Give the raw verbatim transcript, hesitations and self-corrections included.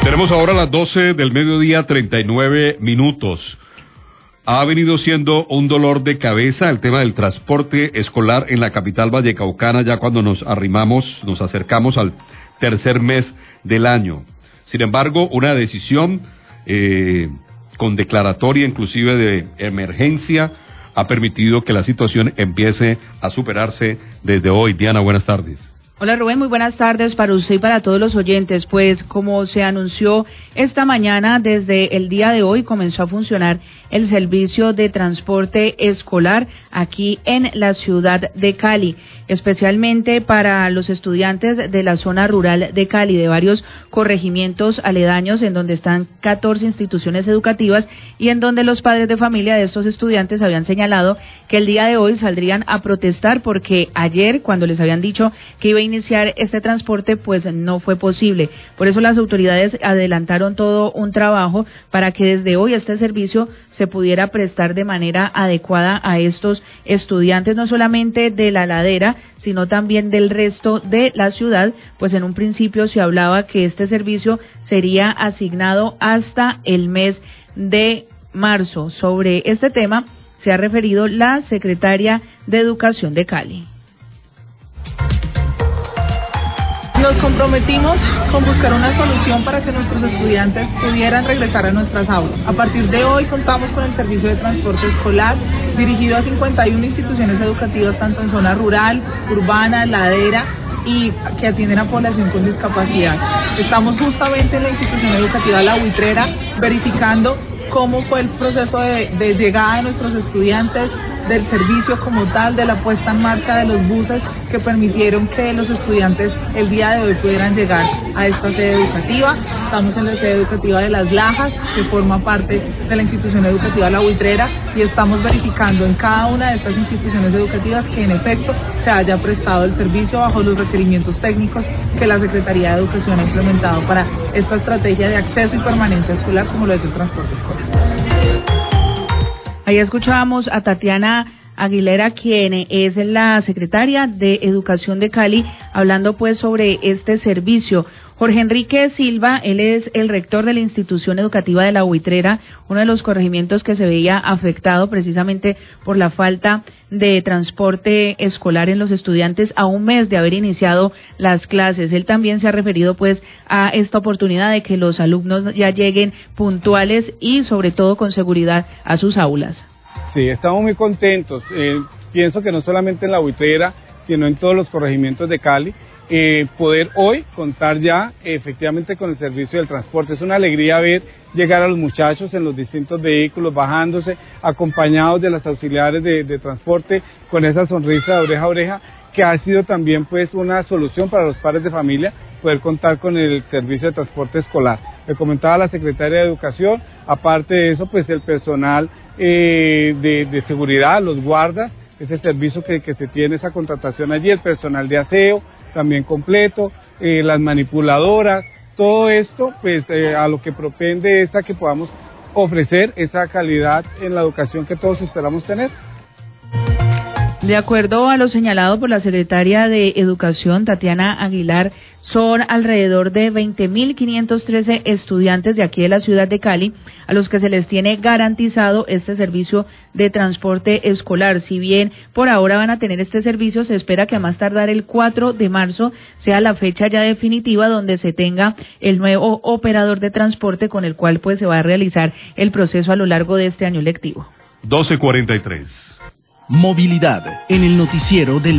Tenemos ahora las doce del mediodía, treinta y nueve minutos. Ha venido siendo un dolor de cabeza el tema del transporte escolar en la capital vallecaucana, ya cuando nos arrimamos, nos acercamos al tercer mes del año. Sin embargo, una decisión eh, con declaratoria inclusive de emergencia ha permitido que la situación empiece a superarse desde hoy. Diana, buenas tardes. Hola Rubén, muy buenas tardes para usted y para todos los oyentes. Pues como se anunció esta mañana, desde el día de hoy comenzó a funcionar el servicio de transporte escolar aquí en la ciudad de Cali, especialmente para los estudiantes de la zona rural de Cali, de varios corregimientos aledaños en donde están catorce instituciones educativas y en donde los padres de familia de estos estudiantes habían señalado que el día de hoy saldrían a protestar porque ayer, cuando les habían dicho que iba a iniciar este transporte, pues no fue posible. Por eso las autoridades adelantaron todo un trabajo para que desde hoy este servicio se pudiera prestar de manera adecuada a estos estudiantes, no solamente de la ladera, sino también del resto de la ciudad, pues en un principio se hablaba que este servicio sería asignado hasta el mes de marzo. Sobre este tema se ha referido la secretaria de Educación de Cali. Nos comprometimos con buscar una solución para que nuestros estudiantes pudieran regresar a nuestras aulas. A partir de hoy contamos con el servicio de transporte escolar dirigido a cincuenta y una instituciones educativas, tanto en zona rural, urbana, ladera, y que atienden a población con discapacidad. Estamos justamente en la institución educativa La Buitrera verificando cómo fue el proceso de, de llegada de nuestros estudiantes, del servicio como tal, de la puesta en marcha de los buses que permitieron que los estudiantes el día de hoy pudieran llegar a esta sede educativa. Estamos en la sede educativa de Las Lajas, que forma parte de la institución educativa La Buitrera, y estamos verificando en cada una de estas instituciones educativas que en efecto se haya prestado el servicio bajo los requerimientos técnicos que la Secretaría de Educación ha implementado para esta estrategia de acceso y permanencia escolar como lo es el transporte escolar. Ahí escuchábamos a Tatiana Aguilera, quien es la secretaria de Educación de Cali, hablando pues sobre este servicio. Jorge Enrique Silva, él es el rector de la institución educativa de La Buitrera, uno de los corregimientos que se veía afectado precisamente por la falta de transporte escolar en los estudiantes a un mes de haber iniciado las clases. Él también se ha referido pues a esta oportunidad de que los alumnos ya lleguen puntuales y sobre todo con seguridad a sus aulas. Sí, estamos muy contentos. Eh, pienso que no solamente en La Buitrera, sino en todos los corregimientos de Cali, eh, poder hoy contar ya eh, efectivamente con el servicio del transporte. Es una alegría ver llegar a los muchachos en los distintos vehículos, bajándose, acompañados de las auxiliares de, de transporte, con esa sonrisa de oreja a oreja, que ha sido también pues una solución para los padres de familia, poder contar con el servicio de transporte escolar. Le comentaba la secretaria de Educación, aparte de eso, pues el personal eh, de, de seguridad, los guardas, ese servicio que, que se tiene, esa contratación allí, el personal de aseo también completo, eh, las manipuladoras, todo esto pues eh, a lo que propende es a que podamos ofrecer esa calidad en la educación que todos esperamos tener. De acuerdo a lo señalado por la secretaria de Educación, Tatiana Aguilar, son alrededor de veinte mil quinientos trece estudiantes de aquí de la ciudad de Cali a los que se les tiene garantizado este servicio de transporte escolar. Si bien por ahora van a tener este servicio, se espera que a más tardar el cuatro de marzo sea la fecha ya definitiva donde se tenga el nuevo operador de transporte con el cual pues se va a realizar el proceso a lo largo de este año lectivo. doce cuarenta y tres. Movilidad en el noticiero del